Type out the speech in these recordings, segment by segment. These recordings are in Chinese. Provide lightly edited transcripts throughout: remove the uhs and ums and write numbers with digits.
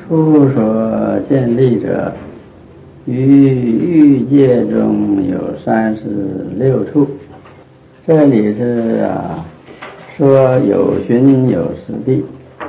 处所见立者，于欲界中有36处。这里是说有寻有实地，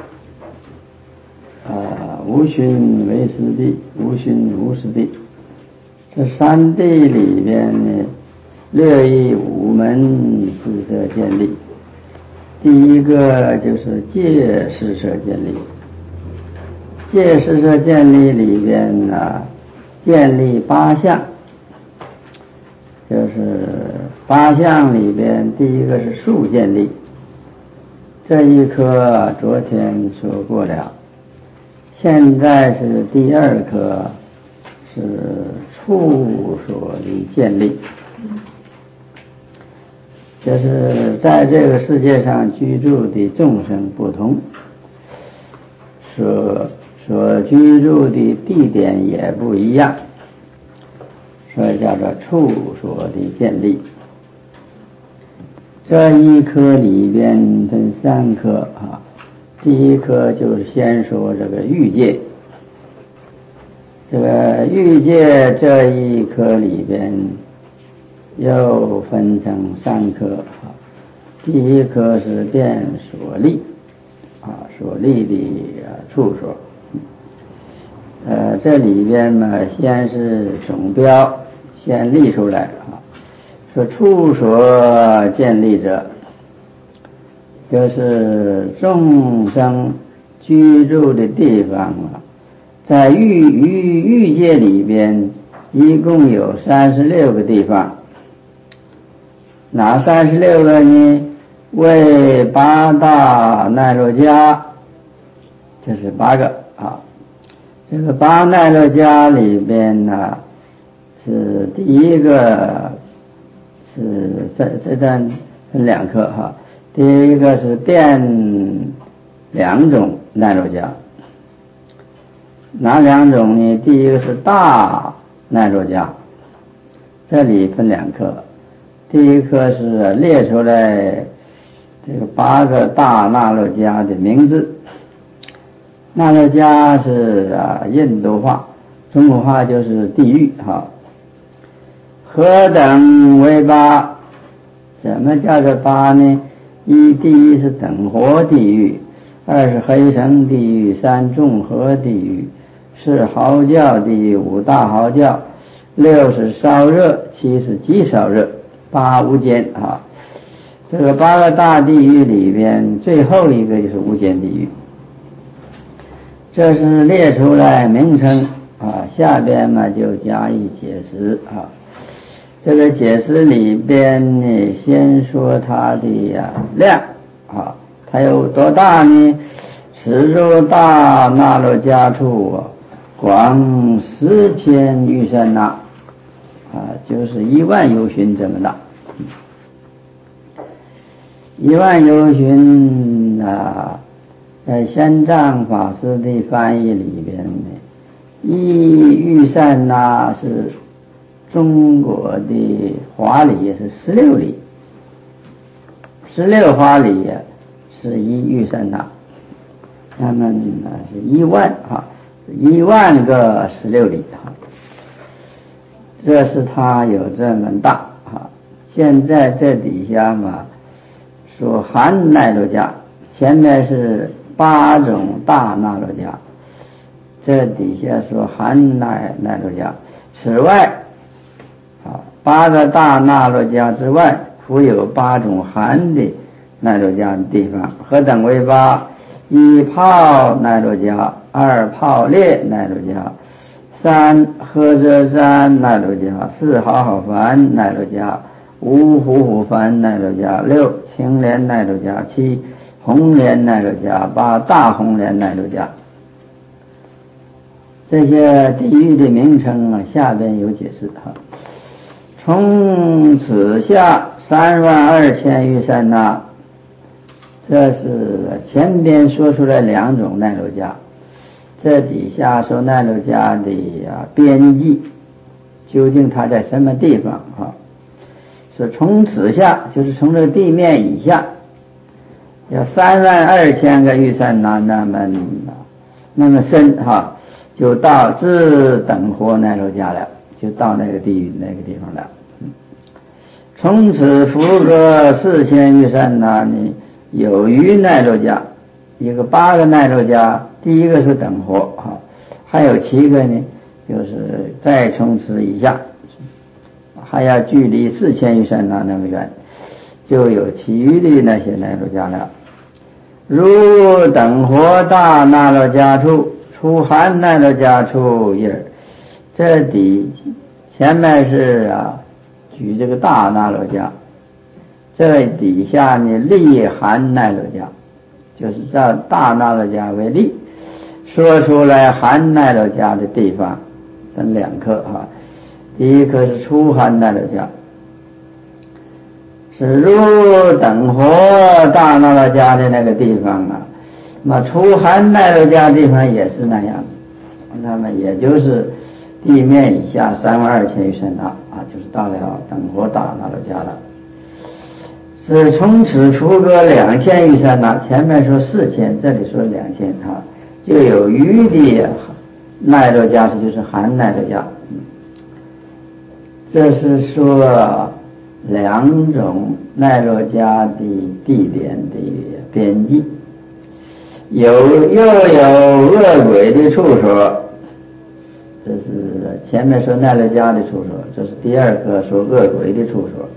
无寻为实地，无寻无实地。这三地里边呢，略以五门四摄见立。第一个就是戒四摄见立。戒四摄见立里边建立8项，就是8项里边第一个是数见立。这一科昨天说过了，现在是第2科，是处所的建立。就是在这个世界上居住的众生不同，所居住的地点也不一样，所以叫做处所的建立。这一科里边分3科第一科就是先说这个欲界。这个欲界这一科里边又分成3科第一科是变所立所立的处所。这里边嘛，先是总标先立出来说处所建立者，就是众生居住的地方在欲界里边一共有36个地方。哪36个呢？为8大奈罗迦，这是8个这个8奈罗迦里边是第一个是分2科第一个是变2种奈罗迦。哪2种呢？第一个是大奈罗迦，这里分2科。第一科是列出来这个8个大那罗迦的名字。那罗迦是印度话，中国话就是地狱何等为8？怎么叫做8呢？第一是等活地狱，2是黑绳地狱，3众合地狱，4嚎叫地狱，5大嚎叫，6是烧热，7是极烧热，8无间这个8个大地狱里边最后一个就是无间地狱。这是列出来名称下边嘛就加以解释这个解释里边呢，先说它的量它有多大呢？此处大那罗迦处广10,000喻散那就是10000由旬这么大。10000由旬在玄奘法师的翻译里边呢，1喻散那是中国的华里是16里，16华里是1喻散那，那么是10000个16里这是它有这么大现在这底下嘛说含奈罗迦，前面是8种大那罗迦，这底下说含奈罗迦。此外8个大那罗迦之外，附有8种含的奈罗迦的地方。何等为8？ 1泡奈罗迦，2泡列奈罗迦，3呵遮山奈罗迦，4好好梵奈罗迦，5虎虎梵奈罗迦，6青莲奈罗迦，7红莲奈罗迦，8大红莲奈罗迦。这些地狱的名称下边有解释从此下32000喻散那，这是前边说出来2种奈罗迦，这底下说奈罗迦的边际，究竟它在什么地方说从此下就是从这个地面以下，要32000个喻散那， 那么深哈，就到自等活奈罗迦了，就到那个地狱那个地方了。从此福格4000余善那尼有余奈罗迦，一个8个奈罗迦，第一个是等活哈，还有7个呢，就是再从此以下，还要距离4000余善那那么远，就有其余的那些奈罗迦了。如等活大那罗迦处，出含奈罗迦处一耳。这底前面是举这个大那罗迦，这底下呢立含奈罗迦，就是照大那罗迦为例，说出来含奈罗迦的地方分2颗哈。第一颗是出含奈罗迦，是如等活大那罗迦的那个地方那么出含奈罗迦地方也是那样，那么也就是地面以下32000余善那就是到了等活大那罗迦了。是从此福格2000余善那，前面说4000，这里说2000就有余的奈罗迦，这就是含奈罗迦。这是说2种奈罗迦的地点的边际，又有恶鬼的处所，这是前面说奈罗迦的处所，这是第2个说恶鬼的处所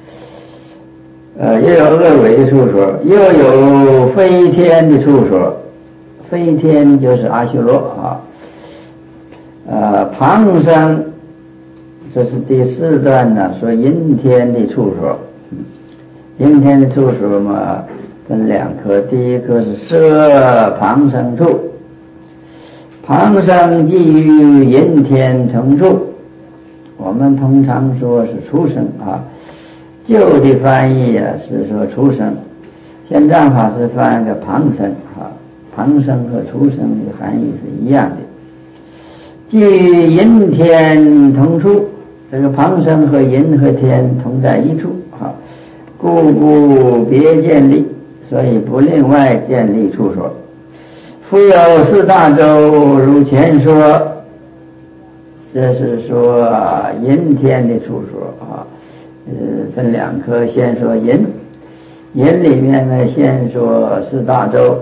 又有恶鬼的处所，又有飞天的处所，飞天就是阿修罗旁生，这是第4段呢，说阴天的处所。阴天的处所嘛分2颗，第一颗是舍旁生处，旁生即于阴天成处，我们通常说是出生旧的翻译是说出生，现在法师翻译个旁生旁生和出生的含义是一样的。即于阴天同处，这个旁生和阴和天同在一处故不别建立，所以不另外建立处所。复有4大洲，如前说，这是说阴天的处所分2颗，先说阴里面呢，先说4大洲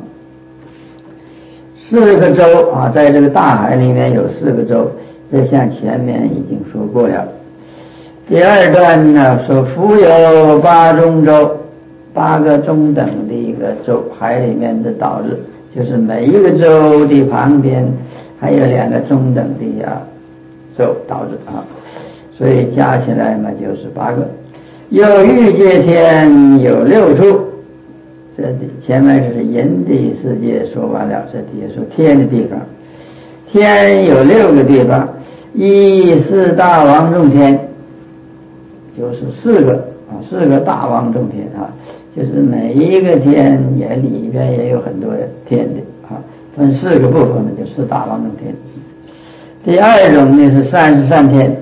4个洲在这个大海里面有4个洲，这像前面已经说过了。第2段呢说复有8中洲，8个中等的一个洲，海里面的岛日，就是每一个洲的旁边还有2个中等的洲岛日所以加起来嘛就是8个。有欲界天有6处，这前面是阴的世界说完了，这底下说天的地方。天有6个地方，一4大王众天，就是4个大王众天就是每一个天也里边也有很多天的分4个部分呢，就4大王众天。第2种呢是33天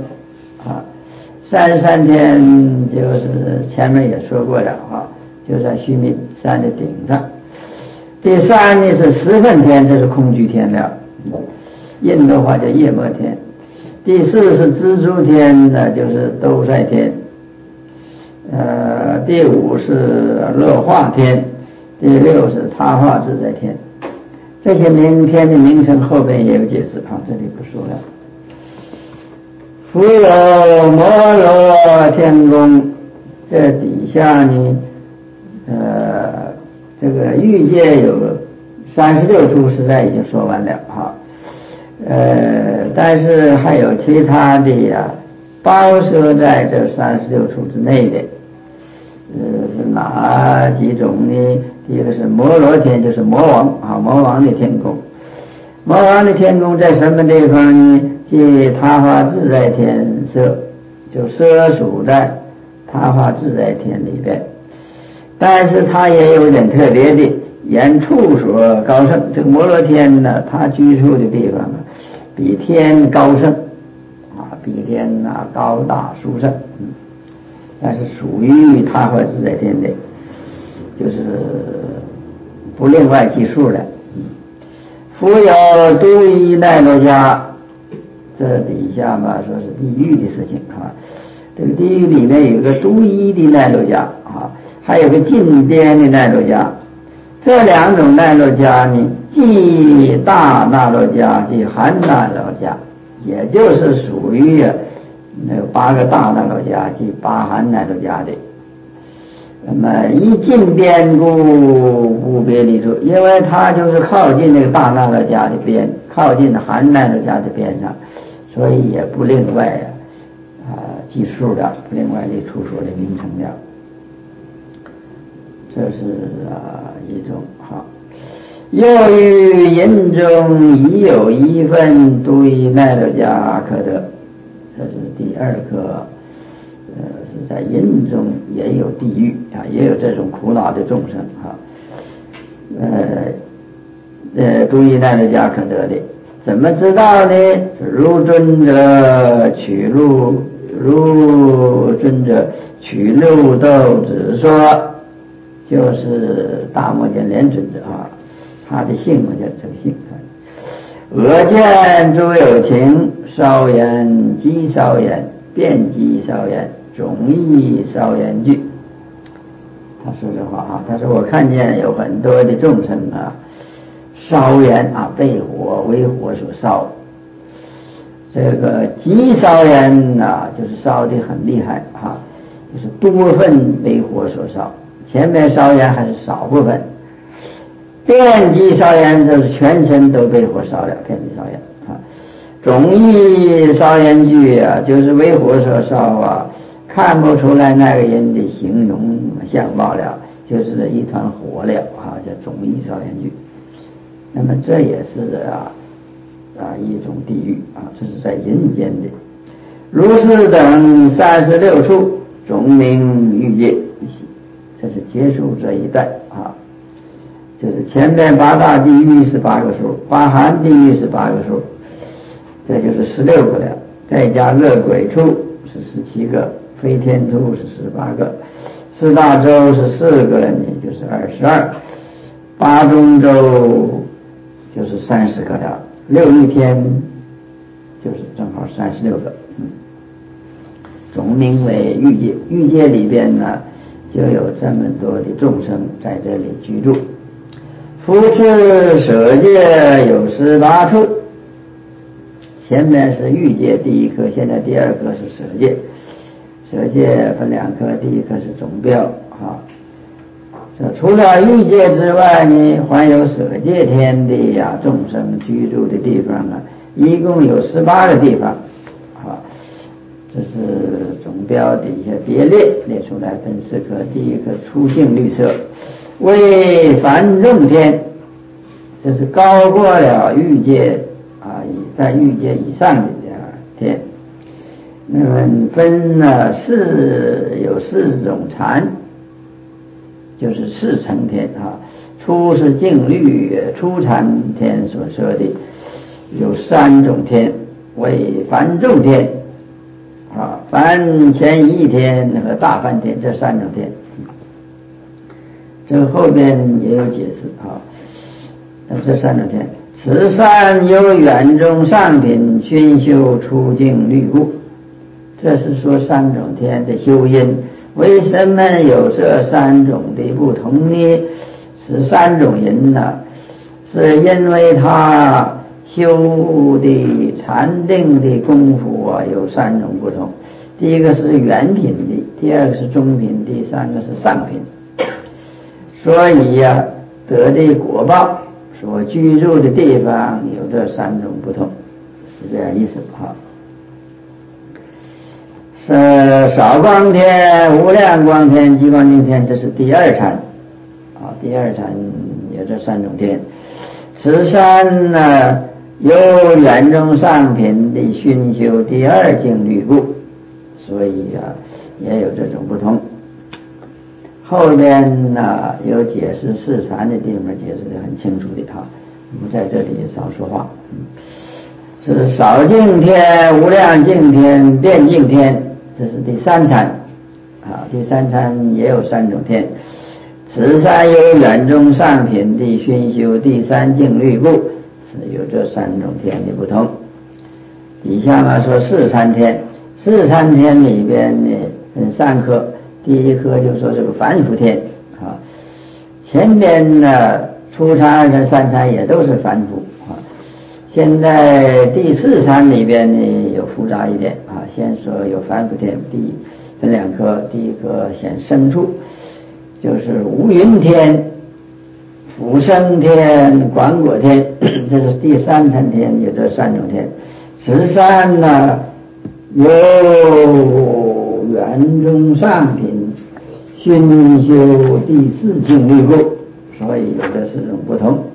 33天就是前面也说过了就在须弥山的顶上。第3呢是10分天，这是空居天了，印的话叫夜摩天。第4是蜘蛛天呢，就是兜率天。第5是乐化天，第6是他化自在天。这些天的名称后边也有解释这里不说了。复有摩罗天宫，这底下呢这个欲界有36处，实在已经说完了但是还有其他的包摄在这36处之内的是哪几种呢？第一个是摩罗天，就是魔王魔王的天宫。魔王的天宫在什么地方呢？即他化自在天舍，就舍属在他化自在天里边。但是它也有点特别的，言处所高胜。这个摩罗天呢，它居住的地方比天高胜比天高大殊胜但是属于他化自在天的，就是不另外计数了复有都伊奈罗迦，这底下嘛说是地狱的事情啊。这个地狱里面有个都伊的奈罗迦啊，还有个近边的奈罗迦。这两种奈罗迦呢，即大那罗迦，即含那罗迦，也就是属于那8个大那罗迦及8含那罗迦的。那么一近边故不别离处，因为它就是靠近那个大那罗迦的边，靠近含那罗迦的边上，所以也不另外记数了，不另外的处所的名称了。这是一种好。又于因中已有一份都伊奈罗迦可得，这是第2课。是在因中也有地狱啊，也有这种苦恼的众生啊。都伊奈罗迦可得的，怎么知道呢？如尊者取路，如尊者取路斗子说，就是大摩犍连尊者啊，他的姓嘛叫这个姓。俄见诸有情，稍言即稍言，辩即稍言，种义稍言句。他说这话啊，他说我看见有很多的众生啊，烧言啊，被火为火所烧。这个即烧言啊，就是烧的很厉害啊，就是多份为火所烧。前面烧言还是少部分，遍及烧言就是全身都被火烧了，遍及烧言啊。种义烧言句啊，就是为火所烧啊，看不出来那个人的形容相貌了，就是一团火了啊，叫种义烧言句。那么这也是一种地狱啊，这是在人间的。如是等36处，种名欲界。这是结束这一段啊，就是前面8大地狱是8个数，8含地狱是8个数，这就是16个了。再加恶鬼处是17个，非天处是18个，四大洲是4个呢，就是22，八中洲就是30个了，6一天就是正好36个。总名为欲界，欲界里边呢就有这么多的众生在这里居住。复次舍界有18处，前面是欲界第1课，现在第2课是舍界。舍界分2课，第1课是总标啊。这除了欲界之外呢，还有舍界天的众生居住的地方呢，一共有18个地方啊。这是总标底下别列出来分4课。第1课出净绿色，为凡众天，这是高过了欲界在欲界以上的天。那么分有4种禅，就是4层天啊。初是净绿初禅天所说的，有3种天，为凡众天梵前一天和大梵天，这3种天。这后边也有解释啊。这3种天，此3有远中上品熏修出净律故。这是说3种天的修因。为什么有这3种的不同呢？是3种人呢，是因为他修的禅定的功夫有3种不同。第1个是远品的，第2个是中品，第3个是上品。所以得的果报所居住的地方有这3种不同，是这样意思啊。是少光天、无量光天、极光净天，这是第2禅啊。第2禅有这3种天。此3呢，有远中上品的熏修第2净律故，所以也有这种不同。后边有解释4禅的地方解释得很清楚的我们在这里少说话。是少净天、无量净天、遍净天，这是第3禅第3禅也有3种天。此3有远中上品的熏修第3净律故， 是有这3种天的不同。底下嘛说四禅天，四禅天里边呢分3科，第一科就说这个凡夫天啊，前边呢初禅、二禅、三禅也都是凡夫啊。现在第4禅里边呢有复杂一点啊，先说有凡夫天，分2科，第一科先生处，就是无云天、福生天、广果天，这是第3层天，有这3种天。十三呢有圆中上品，熏修第4境律故，所以有这4种不同。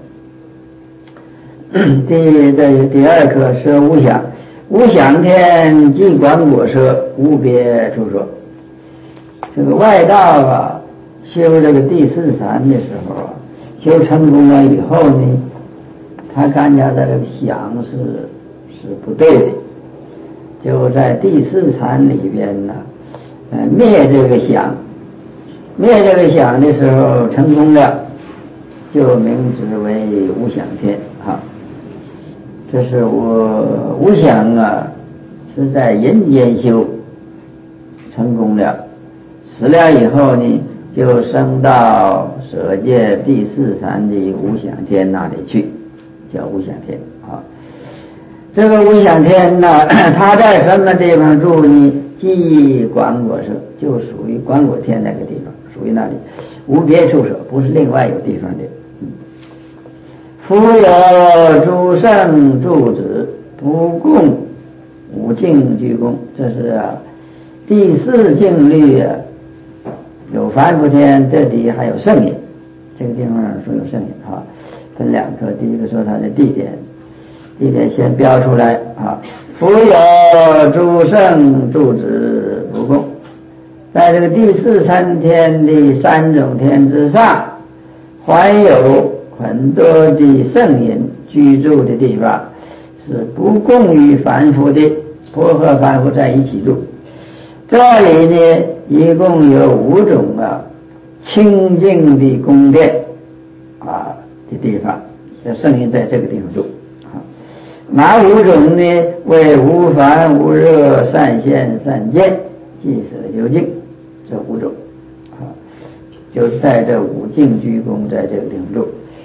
第2科说无想，无想天即广果舍，无别处所。这个外道啊，修这个第4禅的时候啊，修成功了以后呢，他感觉到这个想是不对的，就在第4禅里边呢，灭这个想，灭这个想的时候成功了，就名之为无想天啊。这是无想啊，是在人间修成功了，死了以后呢，就升到舍界第4禅的无想天那里去，叫无想天啊。这个无想天呢，他在什么地方住呢？即广果舍，就属于广果天那个地方，属于那里，无别处所，不是另外有地方的。复有诸圣住子，不共五境居功。这是第4境律啊，有凡夫天，这里还有圣隐，这个地方说有圣隐啊，分2科。第一个说它的地点先标出来啊。复有诸圣住子不共，在这个第4禅天的3种天之上，还有很多的圣隐居住的地方，是不共于凡夫的，不和凡夫在一起住。这里呢，一共有5种清净的宫殿啊的地方，这圣隐在这个地方住。哪5种呢？为无烦无热善现善见即舍究竟，这5种啊，就是在这5境居功，在这个地方住。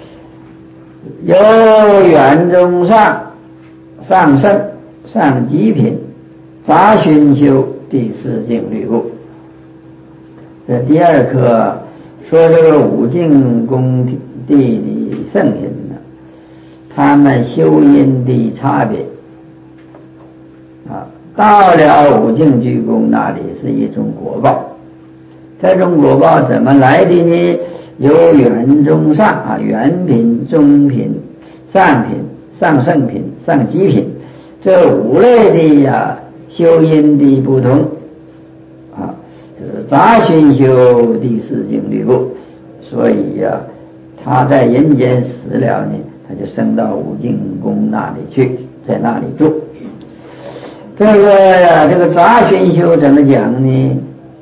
有圆中上、上圣、上极品、杂熏修第4境律故。这第2科说这个5境宫地的圣人呢，他们修因的差别啊，到了5境居功那里是一种果报。这种果报怎么来的呢？有圆中上啊，圆品、中品、上品、上圣品、上极品，这5类的修因的不同啊，就是杂熏修第4境律故。所以他在人间死了呢，他就升到5境宫那里去，在那里住。这个杂熏修怎么讲呢？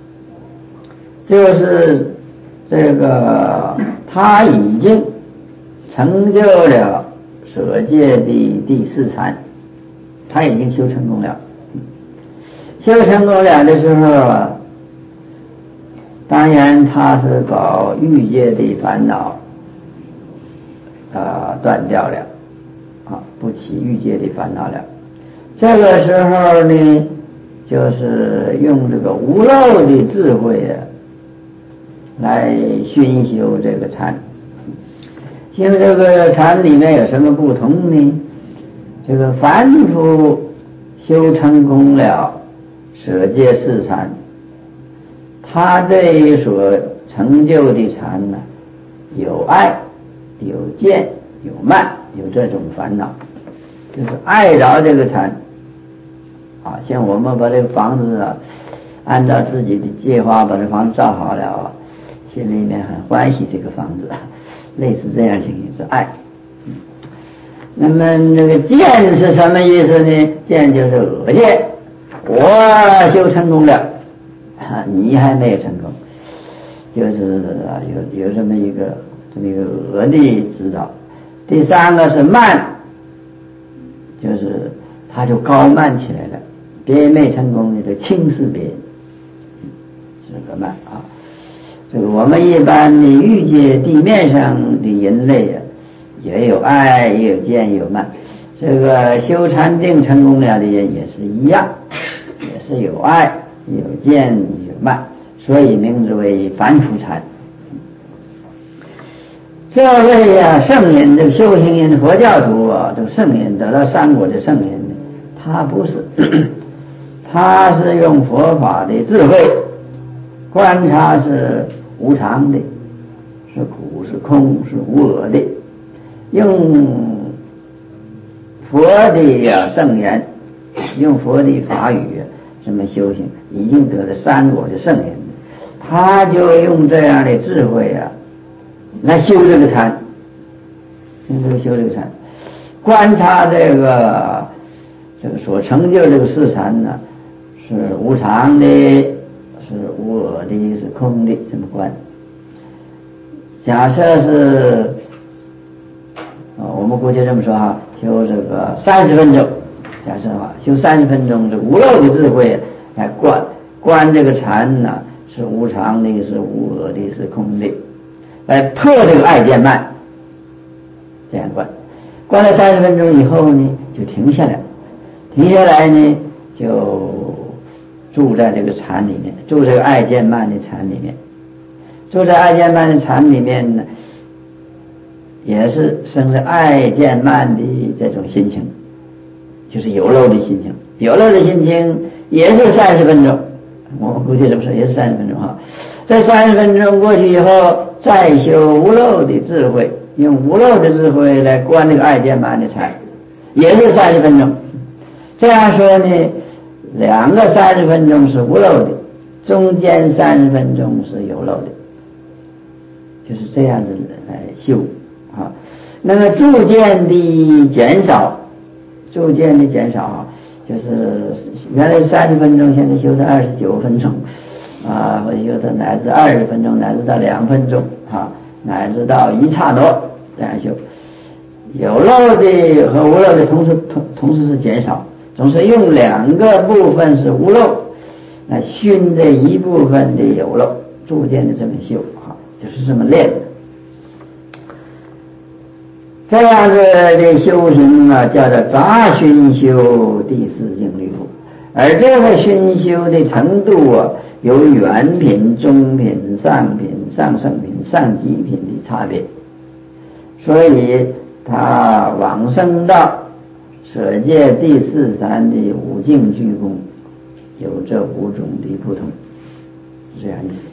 就是这个他已经成就了舍界的第4禅，他已经修成功了。修成功了的时候啊，当然他是把欲界的烦恼断掉了啊，不起欲界的烦恼了。这个时候呢，就是用这个无漏的智慧来熏修这个禅。修这个禅里面有什么不同呢？这个凡夫修成功了舍界4禅，他对于所成就的禅呢，有爱、有见、有慢，有这种烦恼，就是爱着这个禅啊。像我们把这个房子按照自己的计划把这房子造好了心里面很欢喜这个房子，类似这样情形是爱。那么那个见是什么意思呢？见就是恶见，我修成功了你还没有成功，就是有这么一个恶的指导。第3个是慢， 就是他就高慢起来了，别没成功的就轻视别人，这个慢啊。这个我们一般的遇见地面上的人类啊，也有爱也有见也有慢，这个修禅定成功了的人也是一样，也是有爱有见有慢，所以名字为凡夫禅。这位圣人，这个修行人，佛教徒啊，这个圣人得到三果的圣人，他不是，他是用佛法的智慧观察是无常的，是苦是空是无我的，用佛的圣言，用佛的法语这么修行，已经得了三果的圣人，他就用这样的智慧来修这个禅，修这个禅，观察这个所成就这个四禅呢，是无常的，是无我的，是空的，这么观。假设是我们过去这么说哈，修这个30分钟，假设修30分钟，这无漏的智慧来观这个禅呢，是无常的，是无我的，是空的，来破这个爱见慢，这样观了30分钟以后呢，就停下来呢，就住在这个禅里面，住这个爱见慢的禅里面，住在爱见慢的禅里面呢，也是生着爱见慢的这种心情，就是有漏的心情，有漏的心情也是30分钟，我估计这么说也是30分钟哈。这30分钟过去以后，再修无漏的智慧，用无漏的智慧来观这个爱见慢的禅，也是30分钟。这样说呢，两个30分钟是无漏的，中间30分钟是有漏的，就是这样子来修啊。那么逐渐的减少就是原来30分钟，现在修到29分钟或者有的乃至20分钟，乃至到2分钟乃至到1刹那这样修。有漏的和无漏的同时是减少，总是用2个部分是无漏来熏这一部分的有漏，逐渐的这么修就是这么练的。这样子的修行叫做杂熏修第4境律谱，而这个熏修的程度有圆品、中品、上品、上圣品、上极品的差别，所以他往生到舍戒第4禅的5境居功，有这5种的不同，这样的。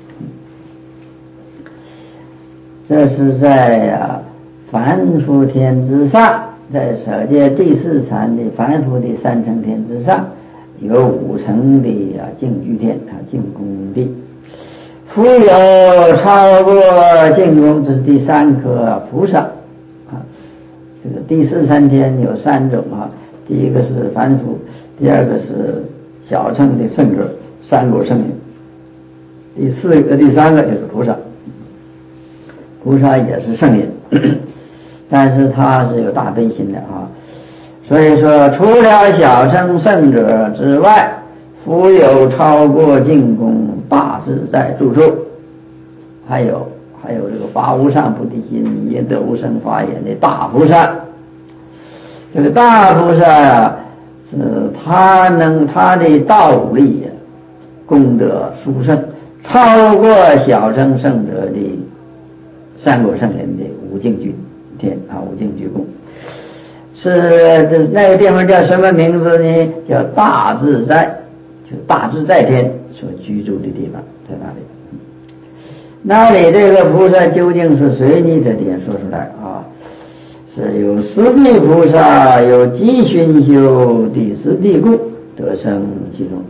这是在凡夫天之上，在舍戒第4禅的凡夫的3层天之上，有5层的净居天净功地。复有超过净功，这是第3颗菩萨这个第4禅天有3种第一个是凡夫，第二个是小乘的圣者3果圣人，第3个就是菩萨。菩萨也是圣人，但是他是有大悲心的所以说除了小乘圣者之外，复有超过净功大自在住处，还有这个发无上菩提心也得无生法眼的大菩萨。这个大菩萨他的道力功德殊胜，超过小乘圣者的3果圣人的5境居天5境居功。是那个地方叫什么名字呢？叫大自在，就是大自在天所居住的地方，在那里这个菩萨究竟是谁呢？这点说出来是有十地菩萨，有极熏修第10地故得生其中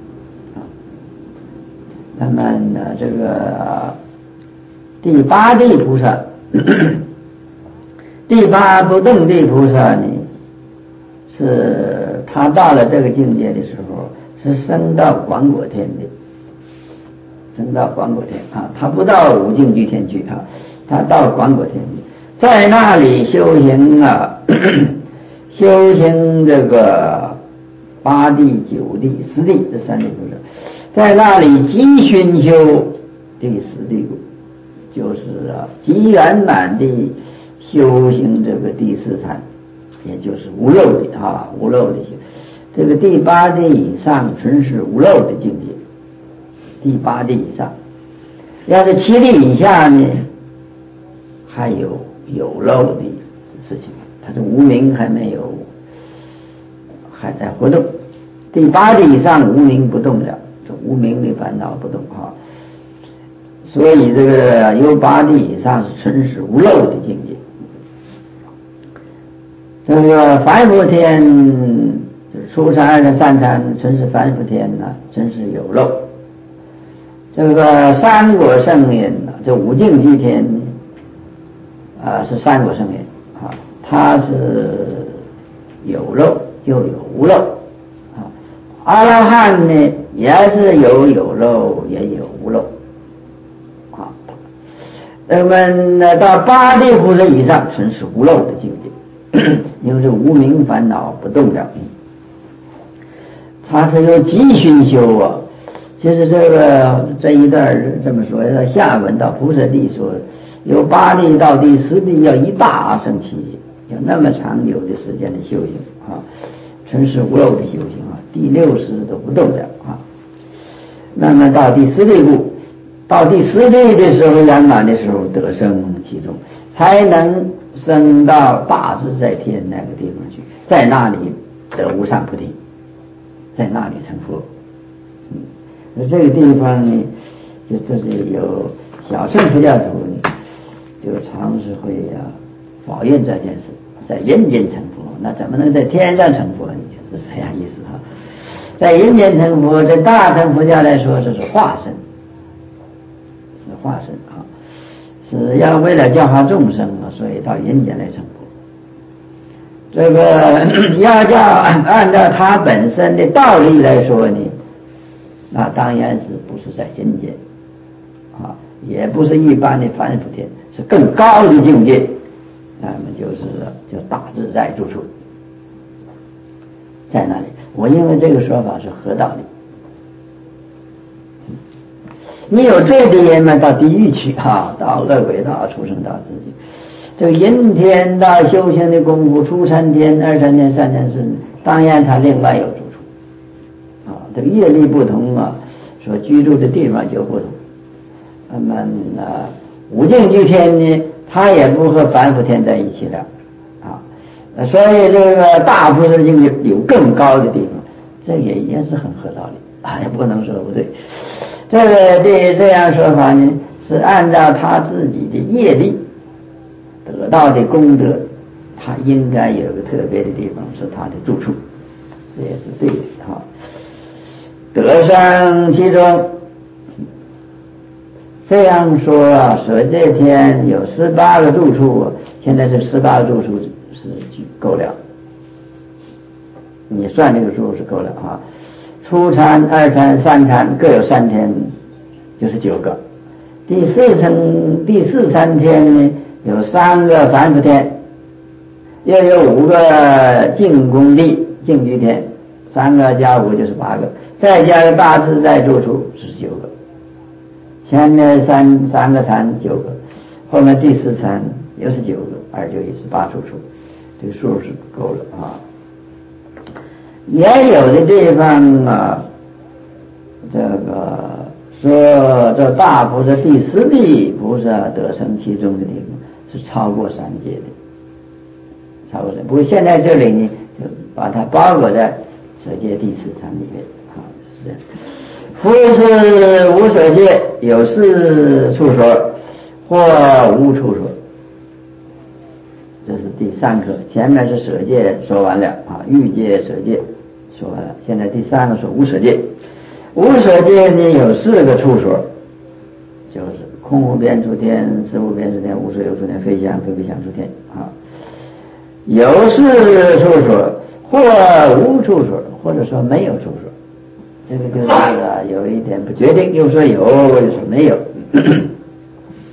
那么这个第8地菩萨第8不动地菩萨呢，是他到了这个境界的时候是升到广果天的，他不到5境居天去他到广果天去，在那里修行修行这个八地、九地、十地这三地故事，在那里即熏修第十地故，就是极圆满地修行这个第四禅，也就是无漏的无漏的修。这个第八地以上纯是无漏的境界，第八地以上，要是七地以下呢，还有漏的事情，它的无明还在活动。第八地以上无明不动了，这无明的烦恼不动所以这个由八地以上是纯是无漏的境界。这个凡夫天初禅、二禅、三禅纯是凡夫天真是有漏。这个三果圣人这五境居天是三果圣人它是有漏又有无漏阿罗汉呢也是有漏也有无漏那么到八地菩萨以上纯是无漏的境界，因为这无明烦恼不动了，它是由极熏修其实这一段这么说，下文到菩萨地说，由八地到第十地要一大阿僧祇，有那么长久的时间的修行纯是无漏的修行第60都不动了那么到第十地故，到第十地的时候圆满的时候得生其中，才能升到大自在天那个地方去，在那里得无上菩提，在那里成佛。这个地方呢，就是有小乘佛教徒呢，就常是会抱怨这件事，在人间成佛，那怎么能在天上成佛呢？就是这样意思在人间成佛，在大乘佛教来说，这是化身，是要为了教化众生所以到人间来成佛。这个要叫按照他本身的道理来说呢，那当然是不是在人间也不是一般的凡夫天，是更高的境界，那么就大自在住处，在那里。我认为这个说法是合道理。你有罪的人嘛，到地狱去到恶鬼道、畜生道自己。这个人天道修行的功夫，初禅天、二禅天、三禅四，当然他另外有住处这个业力不同所居住的地方就不同。那么五境居天呢，他也不和凡夫天在一起了所以这个大菩萨境界有更高的地方，这也是很合道理也不能说不对。这样说法呢，是按照他自己的业力得到的功德，他应该有个特别的地方是他的住处，这也是对的得生其中。这样说舍戒天有18个住处，现在这18个住处是够了，你算这个数是够了初禅、二禅、三禅各有3天，就是9个。第四禅天呢，有3个凡夫天，又有5个净功地、净居天，3个加5就是8个，再加个大自在住处是9个。前面三个禅9个，后面第4禅又是9个，2、9也是8住处，这个数是够了也有的地方这个说这大菩萨第10地菩萨得生其中的地方是超过3界的，超过3。不过现在这里呢，就把它包裹在舍戒第4禅里面是。夫是无舍戒，有4处所或无处所，这是第3课。前面是舍戒说完了欲界、舍戒说完了，现在第3个说无舍戒。无舍戒呢有4个处所，就是空无边处天、识无边处天、无所有处天、非想非不想处天有4处所或无处所，或者说没有处所。这个就是有一点不决定，又说有又说没有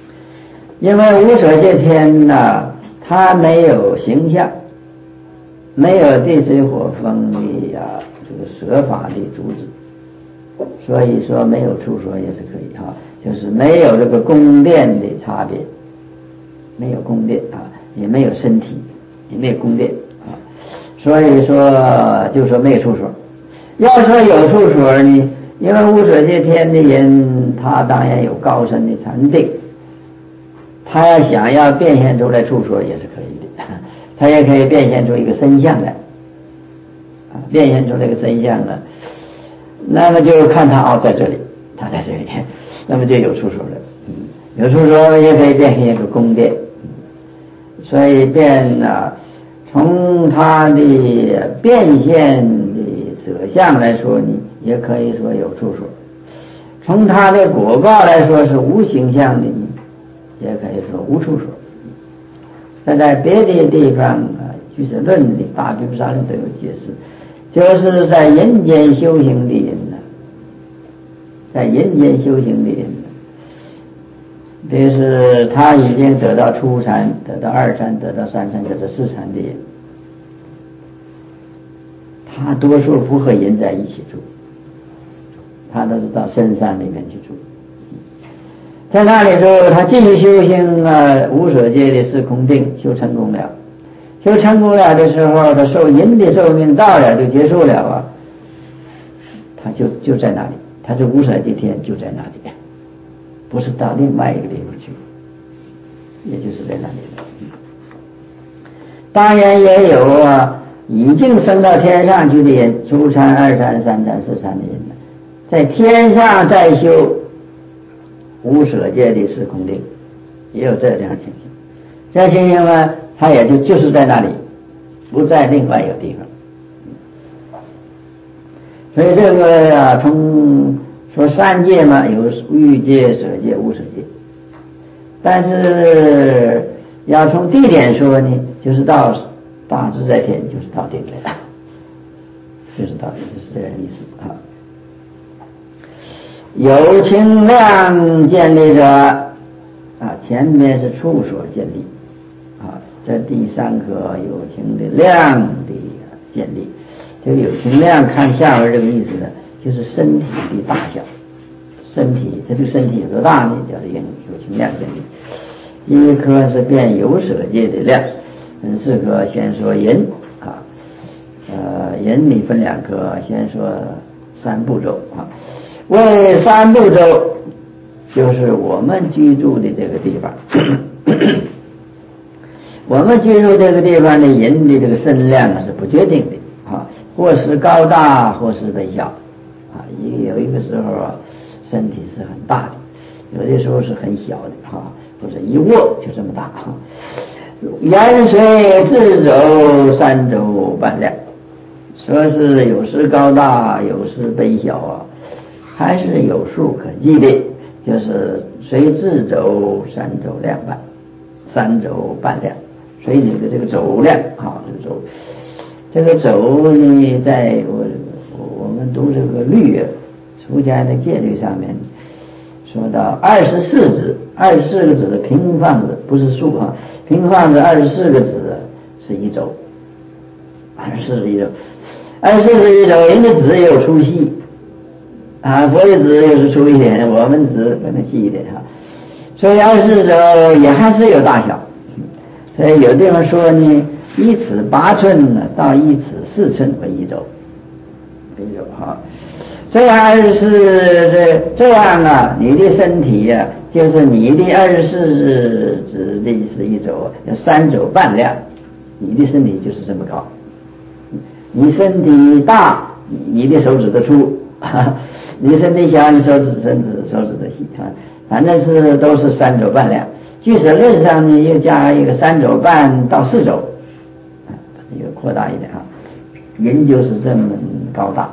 因为无舍戒天它没有形象没有地水火风的这个舍法的阻止，所以说没有处所也是可以就是没有这个宫殿的差别，没有宫殿也没有身体，也没有宫殿所以说就说没有处所。要说有处所呢，因为无所界天的人他当然有高深的禅定，他要想要变现出来处所也是可以的，他也可以变现出一个身相来变现出来一个身相了，那么就看他在这里，他在这里，那么就有处所了。有处所也可以变现一个宫殿，所以从他的变现的色相来说呢，也可以说有处所；从他的果报来说是无形象的呢，也可以说无处所。这在别的地方俱舍论的大毗沙论都有解释，就是在人间修行的人在人间修行的人比如是他已经得到初禅，得到二禅，得到三禅，得到四禅的人，他多数不和人在一起住，他都是到深山里面去住，在那里之后他继续修行无所界的四空定，修成功了。修成功了的时候，他人的寿命到了就结束了他就在那里，他这无所界天就在那里，不是到另外一个地方去，也就是在那里的。当然也有已经升到天上去的人，初禅、二禅、三禅、四禅的人在天上再修无所界的四空定，也有这样情形。这样情形呢，他也就是在那里，不在另外一个地方。所以这个从说三界嘛，有欲界、舍界、无舍界，但是要从地点说呢，就是到大自在天，就是到顶来了，就是到顶，是这样意思有情量建立者前面是处所建立这第三个有情的量的建立。这个有情量看下文这个意思呢，就是身体的大小，身体它这个身体有多大呢，叫做有情量建立。一颗是变有舍界的量，四颗先说人人里分两颗，先说三部洲为三部洲就是我们居住的这个地方我们居住这个地方的人的这个身量是不决定的或是高大或是微小有一个时候身体是很大的，有的时候是很小的或者一握就这么大沿随自走三洲半量，说是有时高大有时微小还是有数可计的，就是随自走三洲量半，三洲半量，所以这个走量这个走呢，在我们读这个律出家的戒律上面说到24指，24个指的平放子不是数平放子24个指是一周，24是一周，24是一周，人的指也有粗细佛的指又是粗一点，我们指可能细一点所以24周也还是有大小，所以有地方说呢，1尺8寸到1尺4寸为一周，这样是这样你的身体就是你的24指的是一周，有3周半量，你的身体就是这么高。你身体大，你的手指的粗，你身体小，你手指的细反正是都是3周半量。据舍论上呢，又加一个3周半到4周，又扩大一点人就是这么高大。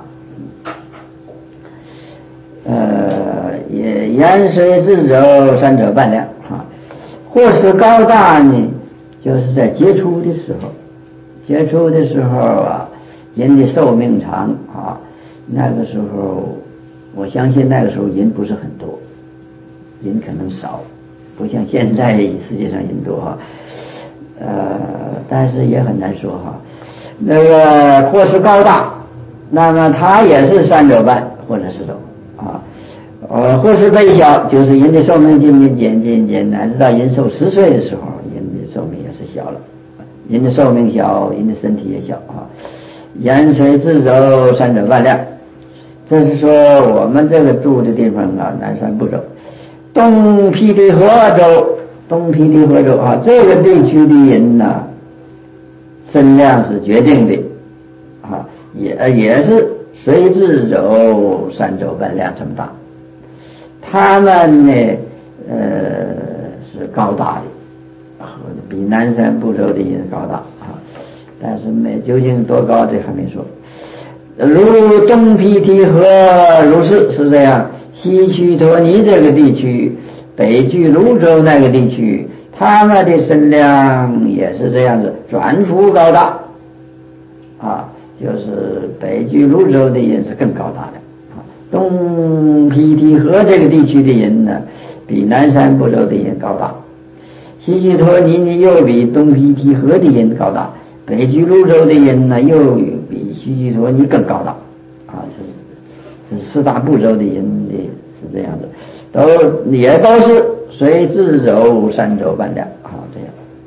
也沿随自走3周半量或是高大呢，就是在杰出的时候人的寿命长那个时候我相信那个时候人不是很多，人可能少，不像现在世界上人多但是也很难说那个或是高大，那么它也是3周半或者4周啊。或是微小，就是人的寿命渐渐乃至到人寿10岁的时候，人的寿命也是小了。人的寿命小，人的身体也小啊。盐水自走3周半量，这是说我们这个住的地方啊，南山部洲，东毗提河州啊，这个地区的人呢，身量是决定的啊，也是随自走3周半量这么大。他们呢，是高大的，比南山部洲的人高大啊，但是究竟多高这还没说。如东毗提河如是这样，西须陀尼这个地区，北俱泸州那个地区，他们的身量也是这样子，转幅高大啊，就是北俱泸州的人是更高大的。东毗提河这个地区的人呢，比南山部洲的人高大，西须陀尼又比东毗提河的人高大，北俱泸州的人呢又比西须陀尼更高大啊，这4大部洲的人是这样的，也都是随自走3周半量啊，这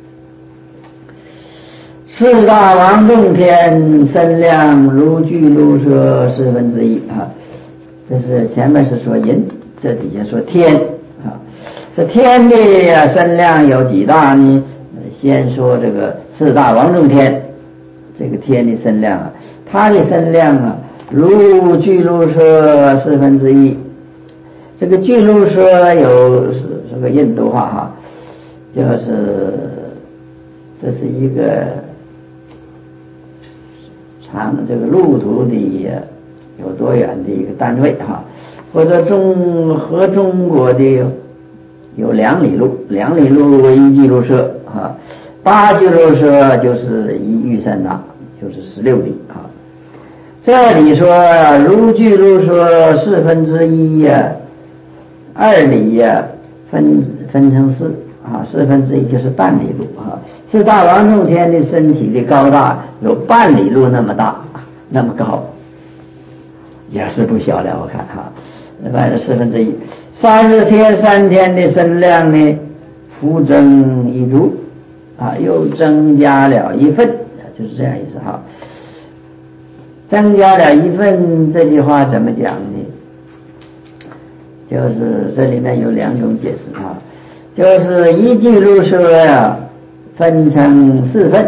样。4大王众天身量如俱卢舍1/4啊。这是前面是说人，这底下说天啊。这天的身量有几大呢？先说这个4大王众天，这个天的身量啊，它的身量啊，如俱卢舍1/4。这个俱卢舍是个印度话哈，就是这是一个这个路途的有多远的一个单位哈，或者和中国的有2里路，2里路为1俱卢舍啊，8俱卢舍就是1玉山那，就是16里啊。这里说如俱卢舍1/4呀，2里呀，分成4啊，1/4就是半里路啊。4大王众天的身体的高大有半里路那么大，那么高。也是不小了，我看哈，反正1/4。30天3天的身量呢，复增1株啊，又增加了1份，就是这样意思哈。增加了1份这句话怎么讲呢？就是这里面有2种解释啊，就是1俱卢舍呀，分成4份。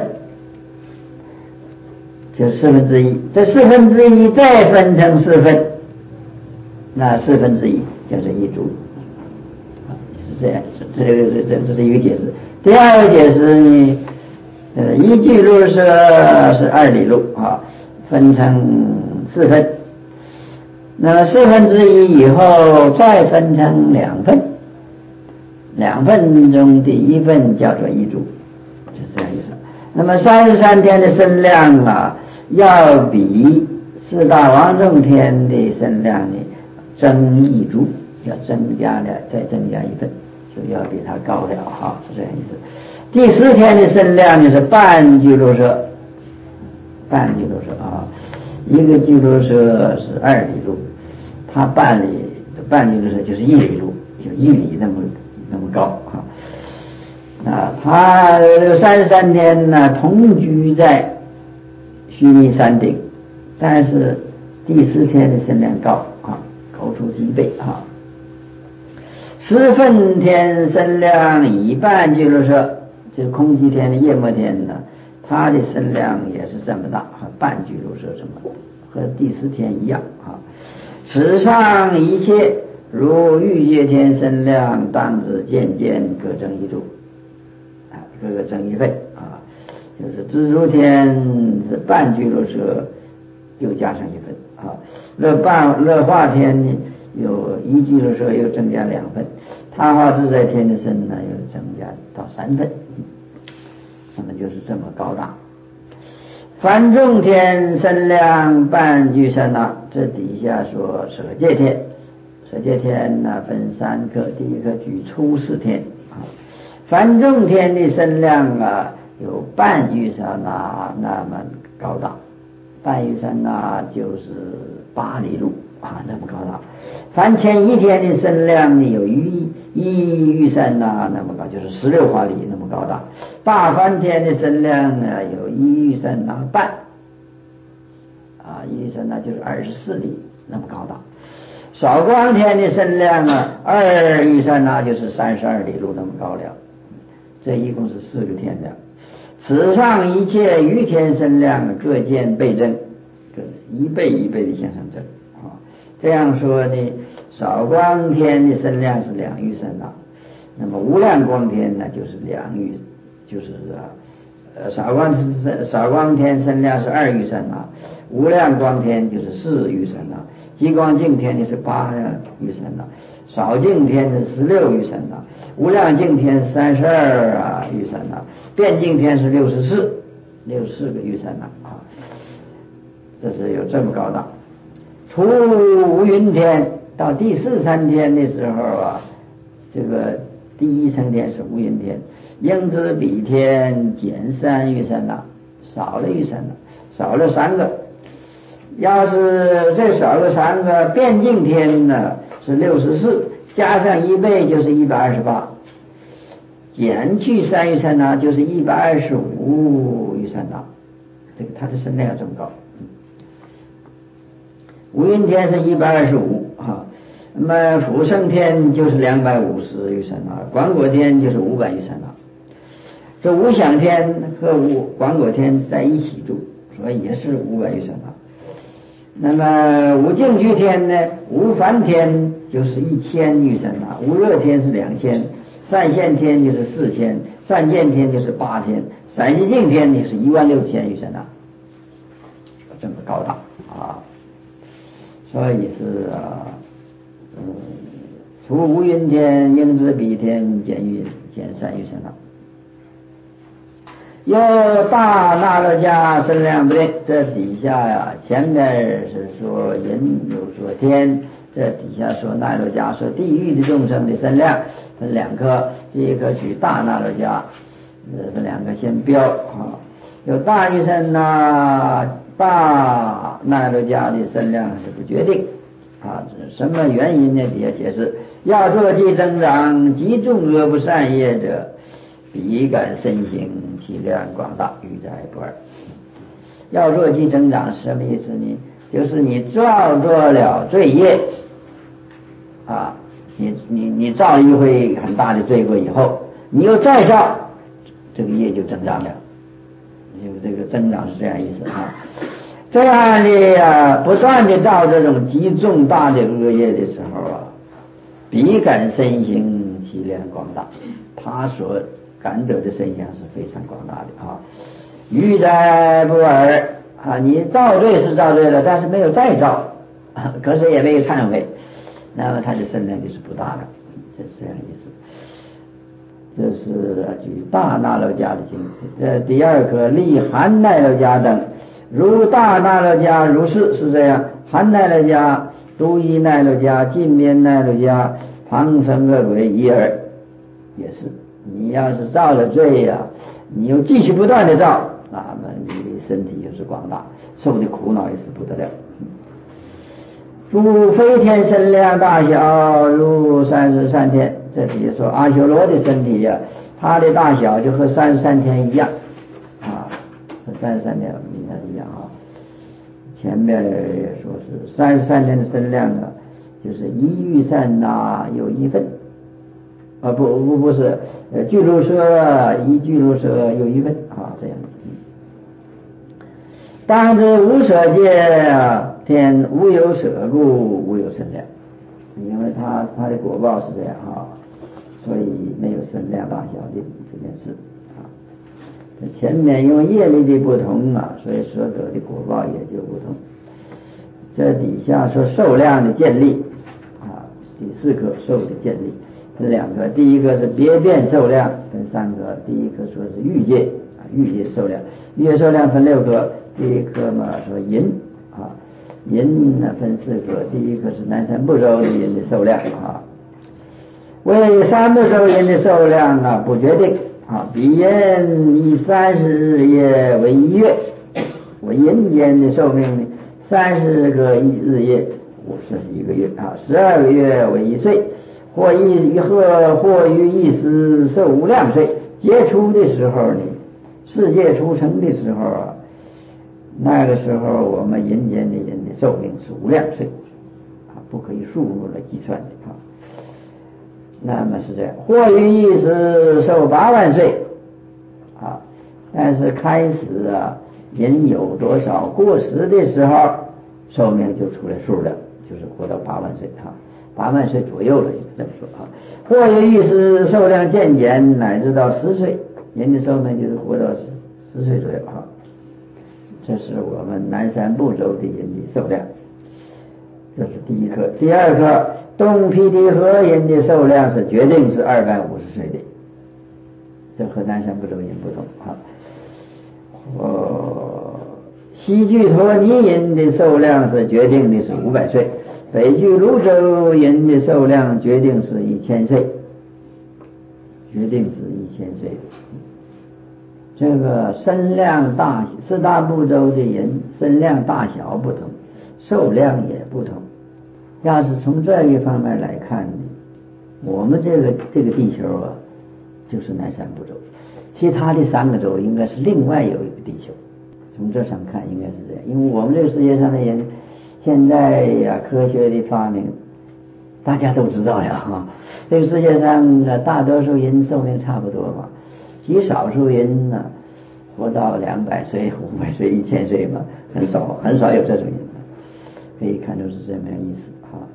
就1/4，这1/4再分成4份，那1/4就是1株，是这样。这是一个解释。第二个解释呢，1俱卢舍是2里路啊，分成4份，那么1/4以后再分成2份，2份中的1份叫做1株，就这样意思。那么33天的身量啊，要比4大王众天的身量呢增1株，要再增加1份，就要比它高了哈，是这样意思。第10天的身量呢是半俱卢舍啊，1个俱卢舍是2里路，它半俱卢舍就是1里路，就1里那么高啊。他这个33天呢，同居在须弥山顶，但是第10天的身量高啊，高出几倍啊。10分天身量以半俱卢舍，就是空寂天的夜摩天呢，它的身量也是这么大，半俱卢舍这么大，和第10天一样啊。此上一切如欲界天身量，当知渐各增1株啊，各增1份啊。就是蜘蛛天是半俱卢舍，又加上1份啊。乐化天呢，有1俱卢舍又增加2份，他化自在天的身呢又增加到3份，那么就是这么高大。梵众天身量半俱舍那，这底下说舍戒天呢分3科，第一个举出世天啊。梵众天的身量啊有半俱舍那，那么高大。半玉山就是8里路那么高大。凡前一天的身量呢，有一玉山那么高，就是16华里那么高大。大梵天的身量呢，有一玉山半一玉山就是24里那么高大。少光天的身量2玉山就是32里路那么高了。这一共是4个天的。此上一切余天身量各见倍增，一倍一倍的向上增这样说呢，少光天的身量是2玉山那么无量光天呢就是2玉，就是少光天身量是2玉山无量光天就是4玉山极光净天就是8玉山少净天是16玉山无量净天是32玉山变净天是64个玉山这是有这么高大。出无云天到第43天的时候这个第1层天是无云天，应知比天减3玉山少了玉山少了3个。要是这少了3个，变净天呢是64，加上1倍就是128，减去3玉山就是125玉山这个它的身量这么高。无云天是125那么福胜天就是250玉山广果天就是500玉山这无想天和广果天在一起住，所以也是500玉山那么无净居天呢，无梵天就是1000玉山无热天是2000，善现天就是4000，善见天就是8000，散寂净天就是16000玉山这么高大所以是除无云天，应知比天减3玉山有大那罗迦身量不定，这底下前面是说人，又说天，这底下说那罗迦，说地狱的众生的身量分2颗，第一颗取大那罗迦，分2个先标有大玉山大那罗迦的身量是不决定什么原因呢？底下解释：要作即增长，极众恶不善业者，彼感身形其量广大，欲在不二。要作即增长什么意思呢？就是你造作了罪业你造了一回很大的罪过以后，你又再造，这个业就增长了。这个增长是这样意思这样的不断的造这种极重大的恶业的时候彼感身形其量广大，他所感得的身相是非常广大的欲在不尔你造罪是造罪了，但是没有再造，可是也没有忏悔，那么他的身量就是不大的，这是这样意思。这是举大那罗迦的形式。第2颗立含那罗迦等，如大那罗迦如是这样。含那罗迦、都依那罗迦、近边那罗迦、旁生恶鬼一二，也是。你要是造了罪你又继续不断的造，那么你的身体又是广大，受的苦恼也是不得了。诸飞天身量大小如33天，这比如说阿修罗的身体它的大小就和33天一样和33天一样前面也说是33天的身量就是1玉山有1分不是巨鹿舍1巨鹿舍有1分这样当知无舍界天无有舍故无有身量，因为他的果报是这样所以没有身量大小的这件事前面因为业力的不同所以所得的果报也就不同。这底下说受量的建立第4颗受的建立分2个，第一个是别变受量分3个，第一颗说是欲界欲界受量，欲界受量分6颗，第一颗说淫淫分4颗，第一颗是南山不周的淫的受量为三不周淫的受量不决定彼淫以30日夜为1月， 我阴间的寿命呢，30个日夜，51个月啊，12个月为1岁，或于一时寿无量岁。结出的时候呢，世界出生的时候啊，那个时候我们阴间的人的寿命是无量岁啊，不可以数目来计算的啊。那么是这样，或于一时寿8万岁啊，但是开始啊，人有多少过时的时候，寿命就出来数了，就是活到8万岁啊，8万岁左右了，这么说啊。或于一时寿量渐减，乃至到10岁，人的寿命就是活到10岁左右啊。这是我们南赡部洲的人的寿量，这是第一课。第二课，东毗地河人的寿量是决定是250岁的，这和南赡部洲人不同啊。西俱陀尼人的寿量是决定的是500岁，北俱泸州人的寿量决定是1000岁，决定是1000岁。这个身量大，四大部洲的人身量大小不同，寿量也不同。要是从这一方面来看呢，我们这个地球啊，就是南赡部洲，其他的3个洲应该是另外有一个地球。从这上看应该是这样，因为我们这个世界上的人，现在呀科学的发明，大家都知道呀哈，这个世界上的大多数人寿命差不多嘛，极少数人呢活到200岁、500岁、1000岁嘛，很少有这种人，可以看出是这么样意思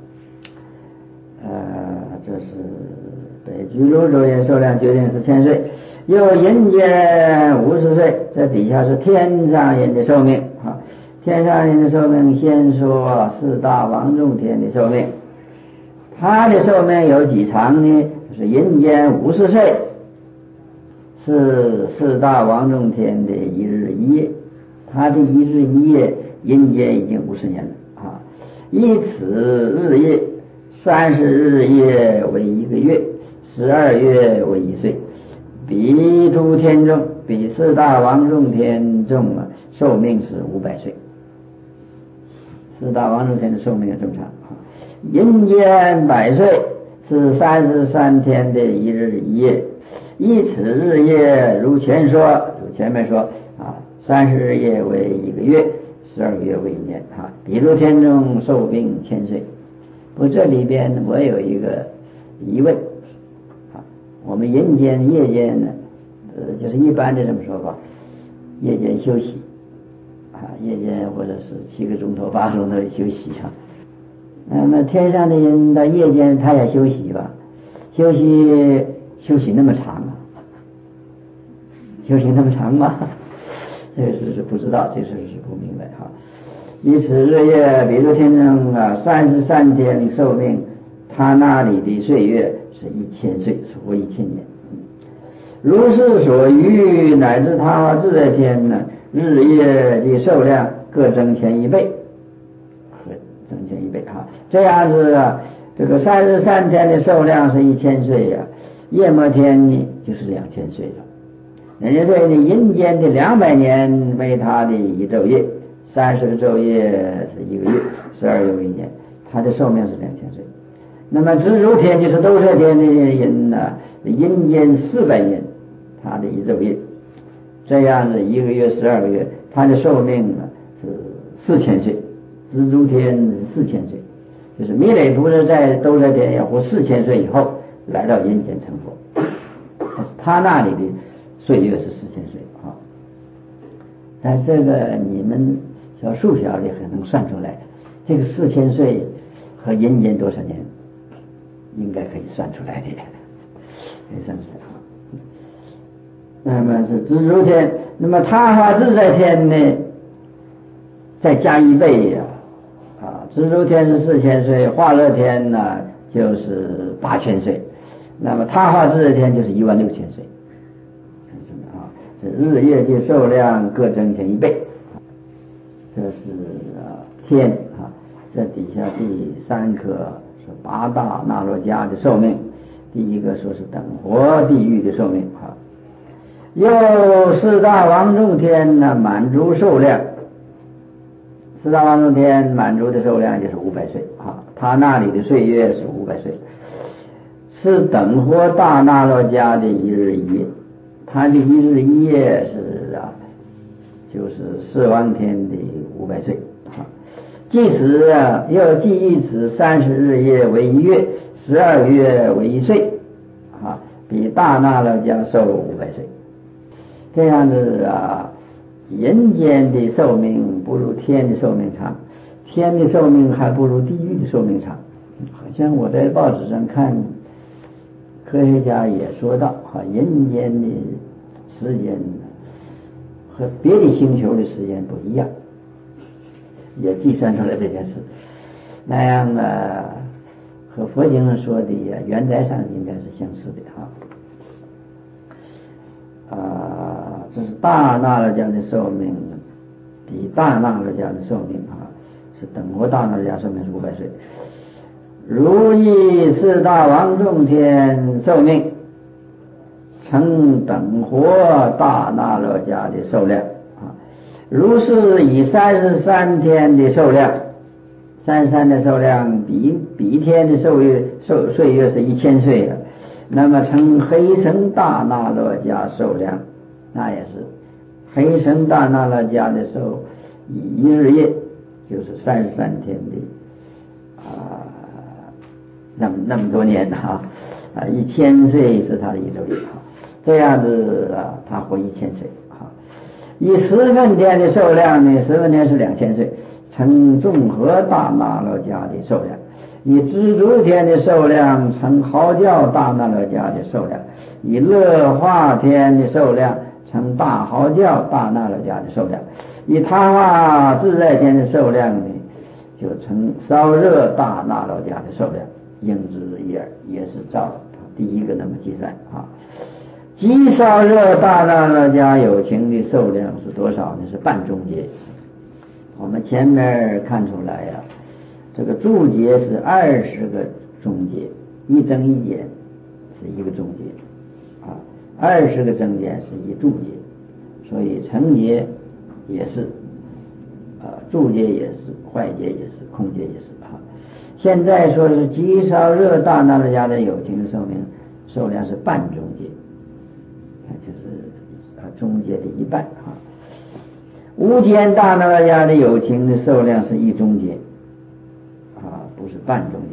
啊。这是北俱泸州人寿量决定是1000岁，又阴间50岁，这底下是天上人的寿命啊。天上人的寿命，先说四大王众天的寿命，他的寿命有几长呢？就是阴间50岁，是四大王众天的1日1夜，他的1日1夜，阴间已经50年了啊。以此日夜，30日夜为1个月，12月为1岁，比诸天众，比四大王众天众啊，寿命是500岁。四大王众天的寿命也这么长啊。阴间100岁，是33天的1日1夜，以此日夜如前面说啊，30日夜为1个月，12个月为1年啊。比诸天众寿命1000岁。不过这里边我有一个疑问啊，我们阴间夜间呢，就是一般的这么说吧，夜间休息啊，夜间或者是7个钟头、8个钟头休息啊。那么天上的人到夜间他也休息吧？休息那么长啊？休息那么长吗？这个是不知道，这事是不明白哈。以此日夜，比如天众啊，33天寿命，他那里的岁月是1000岁，是活1000年。如是所余，乃至他自在天呢，日夜的寿量各增添1倍，增添1倍哈。这样子啊，这个33天的寿量是1000岁呀，夜摩天呢就是2000岁了。2000岁呢，阴间的200年为他的1昼夜，30个昼夜是1个月，12月为1年，他的寿命是2000岁。那么知如天就是兜率天的人呢，阴间400年，他的1昼夜，这样子1个月12个月，他的寿命呢是4000岁，知如天4000岁，就是弥勒菩萨在兜率天要活4000岁以后来到阴间成佛，他那里的岁月是4000岁啊。但这个你们小数学的很能算出来，这个4000岁和阴间多少年，应该可以算出来的，可以算出来。那么是知如天，那么他化自在天呢，再加1倍呀，知如天是4000岁，化乐天呢就是8000岁，那么他化自在天就是16000岁，日夜的寿量各增添1倍，这是天啊。这底下第3课是8大那罗迦的寿命，第一个说是等活地狱的寿命啊。又4大王众天呢，满足寿量四大王中天满足的寿量就是500岁啊，他那里的岁月是500岁，是等活大那罗迦的一日一夜，他的一日一夜是就是四王天的500岁啊。即此又记一此30日夜为1月，12个月为1岁啊，比大那罗迦寿500岁。这样子人间的寿命不如天的寿命长，天的寿命还不如地狱的寿命长。好像我在报纸上看，科学家也说到人间的时间和别的星球的时间不一样，也计算出来这件事。那样和佛经上说的原则上应该是相似的这是大那罗迦的寿命比大那罗迦的寿命是等活大那罗迦寿命是500岁。如意四大王众天寿命成等活大那罗迦的寿量如是以33天的寿量，33的寿量比一天的岁月是1000岁那么成黑生大那罗迦寿量，那也是黑生大那罗迦的寿一日夜就是33天的那么多年1000岁是他的一周夜这样子他活1000岁以10分天的寿量呢，10分天是2000岁，成众合大那罗迦的寿量；以知足天的寿量成嚎叫大那罗迦的寿量；以乐化天的寿量成大嚎叫大那罗迦的寿量；以他化自在天的寿量呢，就成烧热大那罗迦的寿量。应知也是照第一个那么计算极烧热大那罗迦有情的寿量是多少呢？是半中节。我们前面看出来这个注节是20个中节，一增一减是一个中节20个增减是一注节，所以成节也是注节也是，坏节也是，空节也是现在说是极烧热大那罗迦的有情的寿量是半中节，就是中节的一半无间大那罗迦的有情的寿量是一中节不是半中